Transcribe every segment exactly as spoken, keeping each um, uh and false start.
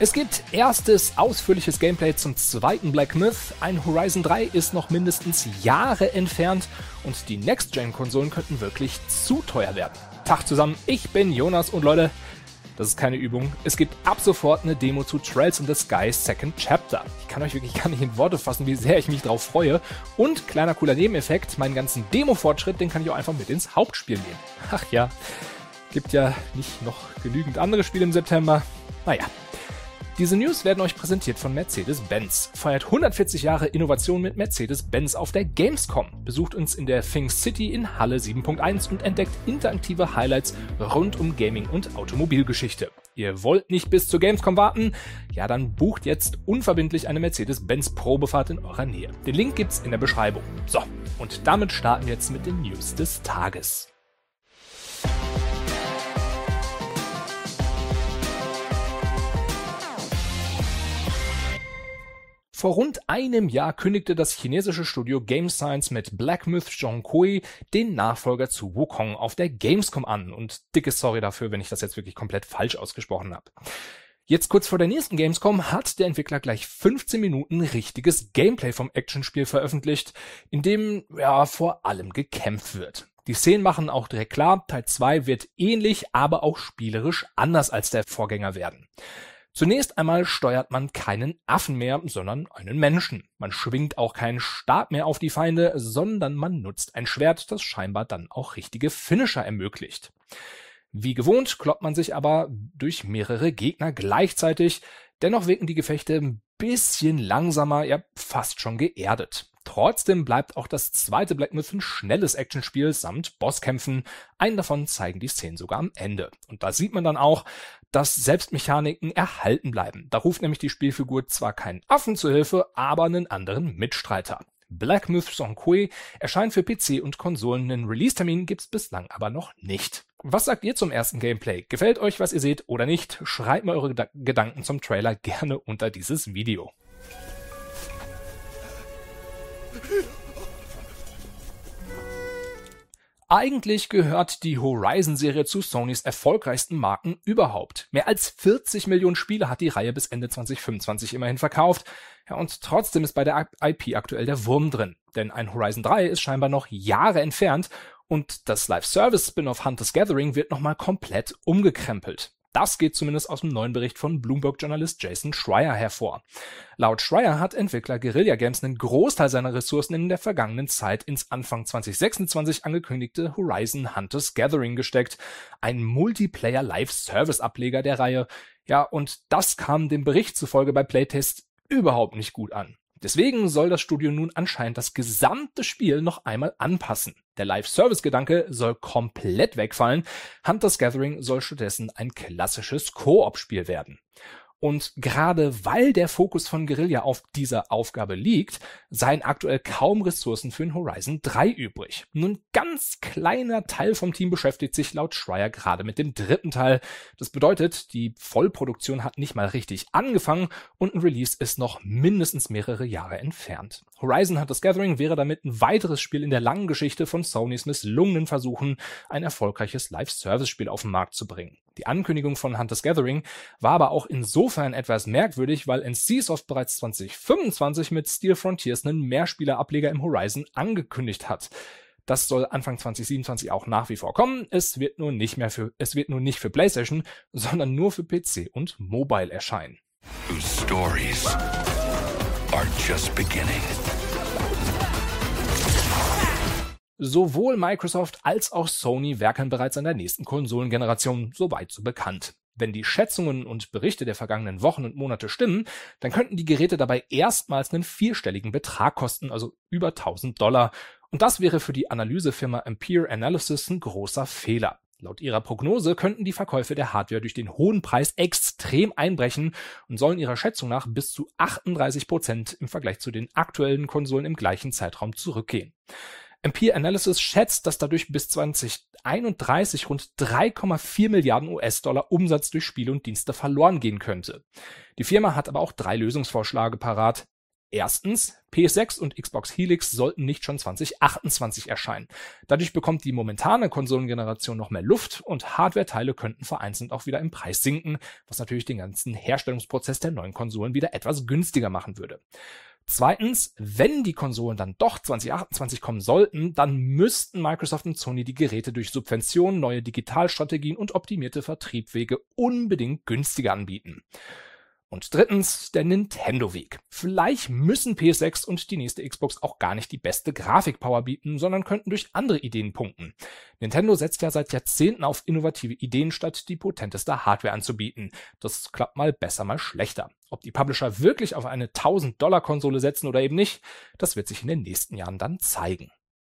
Es gibt erstes ausführliches Gameplay zum zweiten Black Myth, ein Horizon drei ist noch mindestens Jahre entfernt und die Next-Gen-Konsolen könnten wirklich zu teuer werden. Tag zusammen, ich bin Jonas und Leute, das ist keine Übung, es gibt ab sofort eine Demo zu Trails in the Sky Second Chapter. Ich kann euch wirklich gar nicht in Worte fassen, wie sehr ich mich drauf freue. Und kleiner cooler Nebeneffekt, meinen ganzen Demo-Fortschritt, den kann ich auch einfach mit ins Hauptspiel nehmen. Ach ja, gibt ja nicht noch genügend andere Spiele im September. Naja. Diese News werden euch präsentiert von Mercedes-Benz. Feiert hundertvierzig Jahre Innovation mit Mercedes-Benz auf der Gamescom. Besucht uns in der Things City in Halle sieben Punkt eins und entdeckt interaktive Highlights rund um Gaming und Automobilgeschichte. Ihr wollt nicht bis zur Gamescom warten? Ja, dann bucht jetzt unverbindlich eine Mercedes-Benz Probefahrt in eurer Nähe. Den Link gibt's in der Beschreibung. So, und damit starten wir jetzt mit den News des Tages. Vor rund einem Jahr kündigte das chinesische Studio Game Science mit Black Myth: Zhonghui den Nachfolger zu Wukong auf der Gamescom an. Und dicke Sorry dafür, wenn ich das jetzt wirklich komplett falsch ausgesprochen habe. Jetzt kurz vor der nächsten Gamescom hat der Entwickler gleich fünfzehn Minuten richtiges Gameplay vom Actionspiel veröffentlicht, in dem ja vor allem gekämpft wird. Die Szenen machen auch direkt klar, Teil zwei wird ähnlich, aber auch spielerisch anders als der Vorgänger werden. Zunächst einmal steuert man keinen Affen mehr, sondern einen Menschen. Man schwingt auch keinen Stab mehr auf die Feinde, sondern man nutzt ein Schwert, das scheinbar dann auch richtige Finisher ermöglicht. Wie gewohnt kloppt man sich aber durch mehrere Gegner gleichzeitig. Dennoch wirken die Gefechte ein bisschen langsamer, ja fast schon geerdet. Trotzdem bleibt auch das zweite Black Myth ein schnelles Actionspiel samt Bosskämpfen. Einen davon zeigen die Szenen sogar am Ende. Und da sieht man dann auch, dass Selbstmechaniken erhalten bleiben. Da ruft nämlich die Spielfigur zwar keinen Affen zu Hilfe, aber einen anderen Mitstreiter. Black Myth: Zhonghui erscheint für P C und Konsolen. Einen Release-Termin gibt's bislang aber noch nicht. Was sagt ihr zum ersten Gameplay? Gefällt euch, was ihr seht oder nicht? Schreibt mir eure Geda- Gedanken zum Trailer gerne unter dieses Video. Eigentlich gehört die Horizon-Serie zu Sonys erfolgreichsten Marken überhaupt. Mehr als vierzig Millionen Spiele hat die Reihe bis Ende zwanzig fünfundzwanzig immerhin verkauft. Ja, und trotzdem ist bei der I P aktuell der Wurm drin. Denn ein Horizon drei ist scheinbar noch Jahre entfernt und das Live-Service-Spin-off Hunter's Gathering wird nochmal komplett umgekrempelt. Das geht zumindest aus dem neuen Bericht von Bloomberg-Journalist Jason Schreier hervor. Laut Schreier hat Entwickler Guerilla Games einen Großteil seiner Ressourcen in der vergangenen Zeit ins Anfang zwanzig sechsundzwanzig angekündigte Horizon Hunter's Gathering gesteckt, ein Multiplayer-Live-Service-Ableger der Reihe. Ja, und das kam dem Bericht zufolge bei Playtest überhaupt nicht gut an. Deswegen soll das Studio nun anscheinend das gesamte Spiel noch einmal anpassen. Der Live-Service-Gedanke soll komplett wegfallen. Hunter's Gathering soll stattdessen ein klassisches Koop-Spiel werden. Und gerade weil der Fokus von Guerilla auf dieser Aufgabe liegt, seien aktuell kaum Ressourcen für ein Horizon drei übrig. Nur ein ganz kleiner Teil vom Team beschäftigt sich laut Schreier gerade mit dem dritten Teil. Das bedeutet, die Vollproduktion hat nicht mal richtig angefangen und ein Release ist noch mindestens mehrere Jahre entfernt. Horizon Hunter's Gathering wäre damit ein weiteres Spiel in der langen Geschichte von Sonys misslungenen Versuchen, ein erfolgreiches Live-Service-Spiel auf den Markt zu bringen. Die Ankündigung von Hunter's Gathering war aber auch insofern etwas merkwürdig, weil NCSoft bereits zwanzig fünfundzwanzig mit Steel Frontiers einen Mehrspieler-Ableger im Horizon angekündigt hat. Das soll Anfang zwanzig siebenundzwanzig auch nach wie vor kommen. Es wird nur nicht mehr für, es wird nur nicht für PlayStation, sondern nur für P C und Mobile erscheinen. Whose stories are just beginning. Sowohl Microsoft als auch Sony werkeln bereits an der nächsten Konsolengeneration, soweit so bekannt. Wenn die Schätzungen und Berichte der vergangenen Wochen und Monate stimmen, dann könnten die Geräte dabei erstmals einen vierstelligen Betrag kosten, also über tausend Dollar. Und das wäre für die Analysefirma Ampere Analysis ein großer Fehler. Laut ihrer Prognose könnten die Verkäufe der Hardware durch den hohen Preis extrem einbrechen und sollen ihrer Schätzung nach bis zu achtunddreißig Prozent im Vergleich zu den aktuellen Konsolen im gleichen Zeitraum zurückgehen. Ampere Analysis schätzt, dass dadurch bis zwanzig einunddreißig rund drei Komma vier Milliarden U S-Dollar Umsatz durch Spiele und Dienste verloren gehen könnte. Die Firma hat aber auch drei Lösungsvorschläge parat. Erstens, P S sechs und Xbox Helix sollten nicht schon zwanzig achtundzwanzig erscheinen. Dadurch bekommt die momentane Konsolengeneration noch mehr Luft und Hardware-Teile könnten vereinzelt auch wieder im Preis sinken, was natürlich den ganzen Herstellungsprozess der neuen Konsolen wieder etwas günstiger machen würde. Zweitens, wenn die Konsolen dann doch zwanzig achtundzwanzig kommen sollten, dann müssten Microsoft und Sony die Geräte durch Subventionen, neue Digitalstrategien und optimierte Vertriebswege unbedingt günstiger anbieten. Und drittens, der Nintendo-Weg. Vielleicht müssen P S sechs und die nächste Xbox auch gar nicht die beste Grafikpower bieten, sondern könnten durch andere Ideen punkten. Nintendo setzt ja seit Jahrzehnten auf innovative Ideen, statt die potenteste Hardware anzubieten. Das klappt mal besser, mal schlechter. Ob die Publisher wirklich auf eine tausend-Dollar-Konsole setzen oder eben nicht, das wird sich in den nächsten Jahren dann zeigen.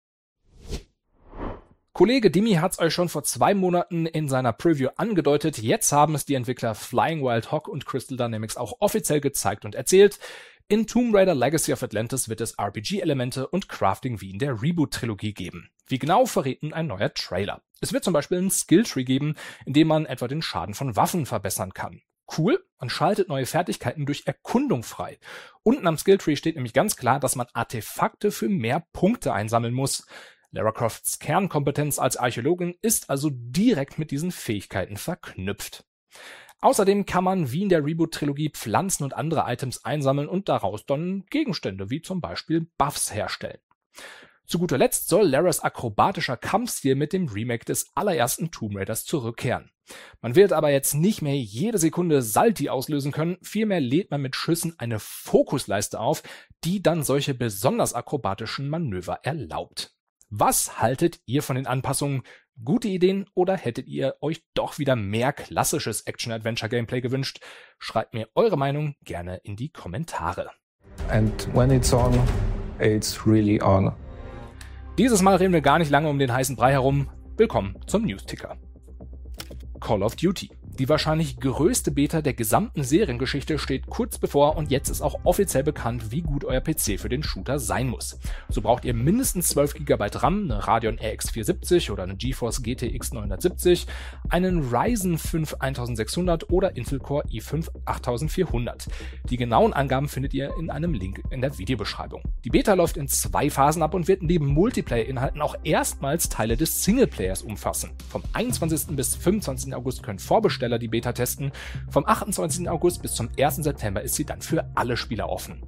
Kollege Dimi hat's euch schon vor zwei Monaten in seiner Preview angedeutet. Jetzt haben es die Entwickler Flying Wild Hog und Crystal Dynamics auch offiziell gezeigt und erzählt. In Tomb Raider Legacy of Atlantis wird es R P G-Elemente und Crafting wie in der Reboot-Trilogie geben. Wie genau, verrät nun ein neuer Trailer. Es wird zum Beispiel einen Skilltree geben, in dem man etwa den Schaden von Waffen verbessern kann. Cool, man schaltet neue Fertigkeiten durch Erkundung frei. Unten am Skilltree steht nämlich ganz klar, dass man Artefakte für mehr Punkte einsammeln muss. Lara Crofts Kernkompetenz als Archäologin ist also direkt mit diesen Fähigkeiten verknüpft. Außerdem kann man wie in der Reboot-Trilogie Pflanzen und andere Items einsammeln und daraus dann Gegenstände wie zum Beispiel Buffs herstellen. Zu guter Letzt soll Laras akrobatischer Kampfstil mit dem Remake des allerersten Tomb Raiders zurückkehren. Man wird aber jetzt nicht mehr jede Sekunde Salti auslösen können, vielmehr lädt man mit Schüssen eine Fokusleiste auf, die dann solche besonders akrobatischen Manöver erlaubt. Was haltet ihr von den Anpassungen? Gute Ideen oder hättet ihr euch doch wieder mehr klassisches Action-Adventure-Gameplay gewünscht? Schreibt mir eure Meinung gerne in die Kommentare. And when it's on, it's really on. Dieses Mal reden wir gar nicht lange um den heißen Brei herum. Willkommen zum News-Ticker. Call of Duty. Die wahrscheinlich größte Beta der gesamten Seriengeschichte steht kurz bevor und jetzt ist auch offiziell bekannt, wie gut euer P C für den Shooter sein muss. So braucht ihr mindestens zwölf Gigabyte RAM, eine Radeon R X vierhundertsiebzig oder eine GeForce G T X neunhundertsiebzig, einen Ryzen fünf eintausendsechshundert oder Intel Core i fünf achttausendvierhundert. Die genauen Angaben findet ihr in einem Link in der Videobeschreibung. Die Beta läuft in zwei Phasen ab und wird neben Multiplayer-Inhalten auch erstmals Teile des Singleplayers umfassen. Vom einundzwanzigsten bis fünfundzwanzigsten August können Vorbesteller die Beta testen. Vom achtundzwanzigsten August bis zum ersten September ist sie dann für alle Spieler offen.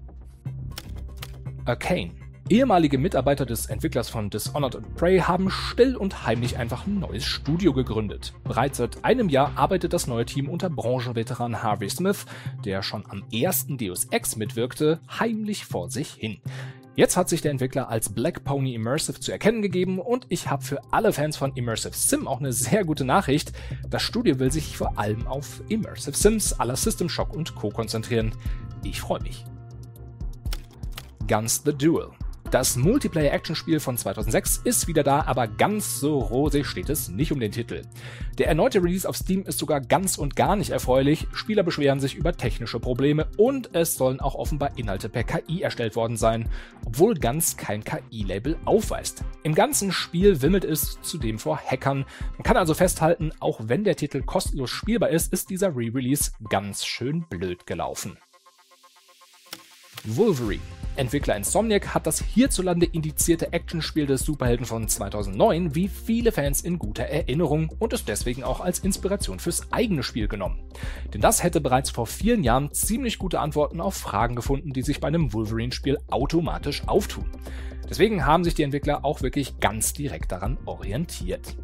Arcane. Ehemalige Mitarbeiter des Entwicklers von Dishonored und Prey haben still und heimlich einfach ein neues Studio gegründet. Bereits seit einem Jahr arbeitet das neue Team unter Branchenveteran Harvey Smith, der schon am ersten Deus Ex mitwirkte, heimlich vor sich hin. Jetzt hat sich der Entwickler als Black Pony Immersive zu erkennen gegeben und ich habe für alle Fans von Immersive Sim auch eine sehr gute Nachricht. Das Studio will sich vor allem auf Immersive Sims à la System Shock und Co. konzentrieren. Ich freue mich. Guns the Duel. Das Multiplayer-Action-Spiel von zweitausendsechs ist wieder da, aber ganz so rosig steht es nicht um den Titel. Der erneute Release auf Steam ist sogar ganz und gar nicht erfreulich, Spieler beschweren sich über technische Probleme und es sollen auch offenbar Inhalte per K I erstellt worden sein, obwohl Guns kein K I-Label aufweist. Im ganzen Spiel wimmelt es zudem vor Hackern. Man kann also festhalten, auch wenn der Titel kostenlos spielbar ist, ist dieser Re-Release ganz schön blöd gelaufen. Wolverine. Entwickler Insomniac hat das hierzulande indizierte Actionspiel des Superhelden von zweitausendneun wie viele Fans in guter Erinnerung und es deswegen auch als Inspiration fürs eigene Spiel genommen. Denn das hätte bereits vor vielen Jahren ziemlich gute Antworten auf Fragen gefunden, die sich bei einem Wolverine-Spiel automatisch auftun. Deswegen haben sich die Entwickler auch wirklich ganz direkt daran orientiert.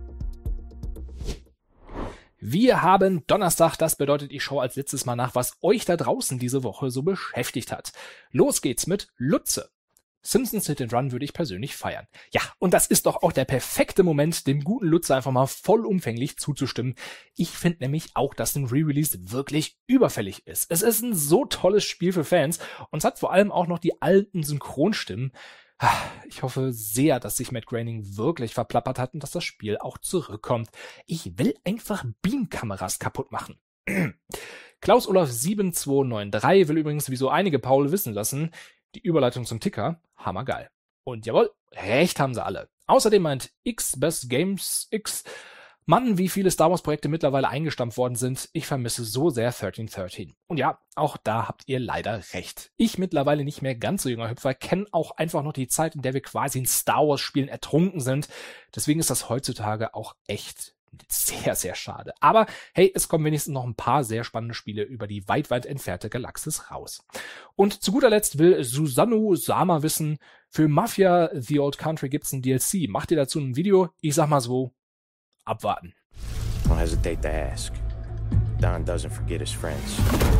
Wir haben Donnerstag, das bedeutet, ich schaue als letztes Mal nach, was euch da draußen diese Woche so beschäftigt hat. Los geht's mit Lutze. Simpsons Hit and Run würde ich persönlich feiern. Ja, und das ist doch auch der perfekte Moment, dem guten Lutze einfach mal vollumfänglich zuzustimmen. Ich finde nämlich auch, dass ein Re-Release wirklich überfällig ist. Es ist ein so tolles Spiel für Fans und es hat vor allem auch noch die alten Synchronstimmen. Ich hoffe sehr, dass sich Matt Groening wirklich verplappert hat und dass das Spiel auch zurückkommt. Ich will einfach Beamkameras kaputt machen. Klaus Olaf sieben zwei neun drei will übrigens, wie so einige Paul wissen lassen, die Überleitung zum Ticker, hammergeil. Und jawohl, recht haben sie alle. Außerdem meint X Best Games X, Mann, wie viele Star Wars Projekte mittlerweile eingestampft worden sind. Ich vermisse so sehr dreizehn dreizehn. Und ja, auch da habt ihr leider recht. Ich mittlerweile nicht mehr ganz so junger Hüpfer, kenne auch einfach noch die Zeit, in der wir quasi in Star Wars Spielen ertrunken sind. Deswegen ist das heutzutage auch echt sehr, sehr schade. Aber hey, es kommen wenigstens noch ein paar sehr spannende Spiele über die weit, weit entfernte Galaxis raus. Und zu guter Letzt will Susanoo Sama wissen, für Mafia The Old Country gibt's ein D L C. Macht ihr dazu ein Video? Ich sag mal so, abwarten. Don't hesitate to ask. Don doesn't forget his friends.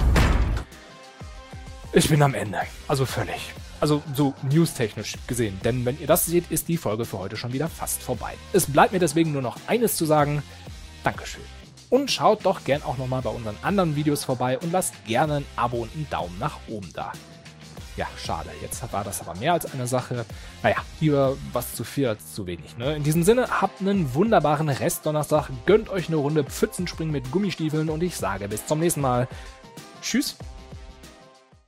Ich bin am Ende. Also völlig. Also so newstechnisch gesehen. Denn wenn ihr das seht, ist die Folge für heute schon wieder fast vorbei. Es bleibt mir deswegen nur noch eines zu sagen. Dankeschön. Und schaut doch gern auch nochmal bei unseren anderen Videos vorbei und lasst gerne ein Abo und einen Daumen nach oben da. Ja, schade. Jetzt war das aber mehr als eine Sache. Naja, lieber was zu viel als zu wenig, ne? In diesem Sinne, habt einen wunderbaren Restdonnerstag. Gönnt euch eine Runde Pfützenspringen mit Gummistiefeln und ich sage bis zum nächsten Mal. Tschüss.